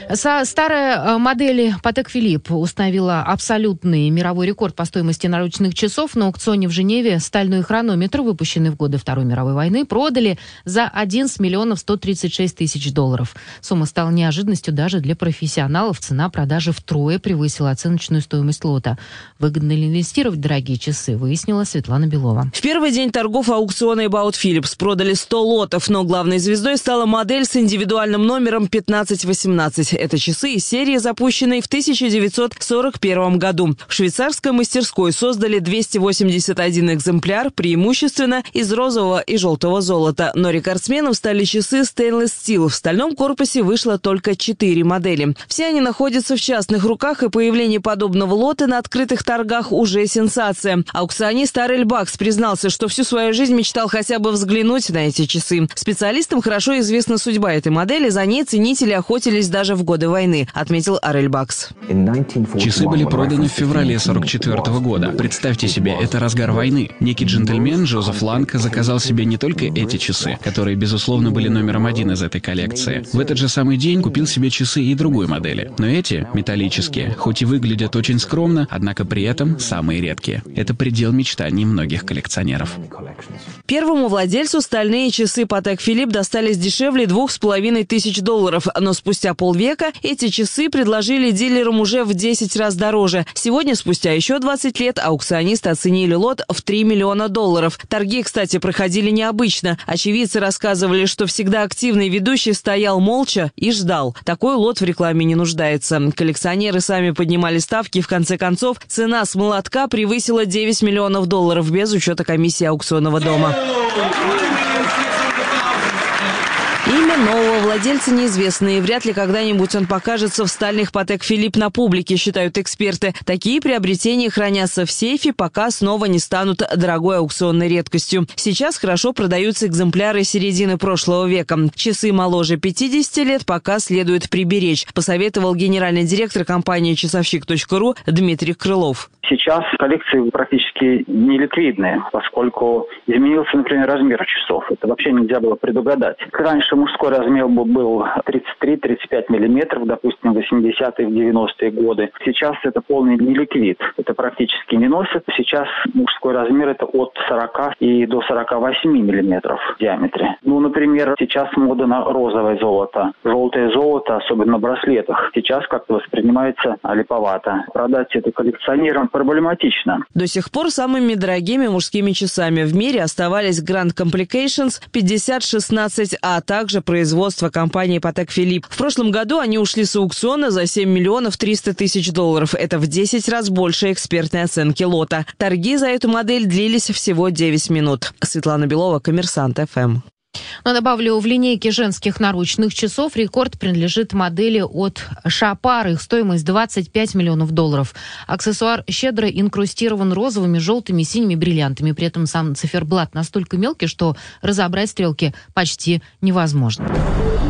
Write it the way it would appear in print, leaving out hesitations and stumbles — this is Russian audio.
Старая модель Patek Philippe установила абсолютный мировой рекорд по стоимости наручных часов. На аукционе в Женеве стальной хронометр, выпущенный в годы Второй мировой войны, продали за 11 миллионов 136 тысяч долларов. Сумма стала неожиданностью даже для профессионалов. Цена продажи втрое превысила оценочную стоимость лота. Выгодно ли инвестировать в дорогие часы, выяснила Светлана Белова. В первый день торгов аукциона About Philips продали 100 лотов, но главной звездой стала модель с индивидуальным номером 1518. Это часы из серии, запущенной в 1941 году. В швейцарской мастерской создали 281 экземпляр, преимущественно из розового и желтого золота. Но рекордсменом стали часы Stainless Steel. В стальном корпусе вышло только 4 модели. Все они находятся в частных руках, и появление подобного лота на открытых торгах уже сенсация. Аукционист Арель Бакс признался, что всю свою жизнь мечтал хотя бы взглянуть на эти часы. Специалистам хорошо известна судьба этой модели, за ней ценители охотились даже в годы войны, отметил Арель Бакс. Часы были проданы в феврале 1944 года. Представьте себе, это разгар войны. Некий джентльмен Джозеф Ланг заказал себе не только эти часы, которые, безусловно, были номером 1 из этой коллекции. В этот же самый день купил себе часы и другой модели. Но эти, металлические, хоть и выглядят очень скромно, однако при этом самые редкие. Это предел мечтаний многих коллекционеров. Первому владельцу стальные часы Patek Philippe достались дешевле 2500 долларов, но спустя полвека эти часы предложили дилерам уже в 10 раз дороже. Сегодня, спустя еще 20 лет, аукционисты оценили лот в 3 миллиона долларов. Торги, кстати, проходили необычно. Очевидцы рассказывали, что всегда активный ведущий стоял молча и ждал. Такой лот в рекламе не нуждается. Коллекционеры сами поднимали ставки, и в конце концов цена с молотка превысила 9 миллионов долларов без учета комиссии аукционного дома. Имя нового владельца неизвестно, и вряд ли когда-нибудь он покажется в стальных Patek Philippe на публике, считают эксперты. Такие приобретения хранятся в сейфе, пока снова не станут дорогой аукционной редкостью. Сейчас хорошо продаются экземпляры середины прошлого века. Часы моложе 50 лет пока следует приберечь, посоветовал генеральный директор компании часовщик.ру Дмитрий Крылов. Сейчас коллекции практически неликвидные, поскольку изменился, например, размер часов. Это вообще нельзя было предугадать. Раньше мужской размер был 33-35 миллиметров, допустим, в 80-е, в 90-е годы. Сейчас это полный неликвид. Это практически не носят. Сейчас мужской размер это от 40 и до 48 миллиметров в диаметре. Например, сейчас мода на розовое золото. Желтое золото, особенно на браслетах, сейчас как-то воспринимается липовато. Продать это коллекционерам проблематично. До сих пор самыми дорогими мужскими часами в мире оставались Grand Complications 5016, а также производство компании Patek Philippe. В прошлом году они ушли с аукциона за 7 миллионов 300 тысяч долларов. Это в 10 раз больше экспертной оценки лота. Торги за эту модель длились всего 9 минут. Светлана Белова, Коммерсант ФМ. Но добавлю, в линейке женских наручных часов рекорд принадлежит модели от Шапар. Их стоимость 25 миллионов долларов. Аксессуар щедро инкрустирован розовыми, желтыми, синими бриллиантами. При этом сам циферблат настолько мелкий, что разобрать стрелки почти невозможно.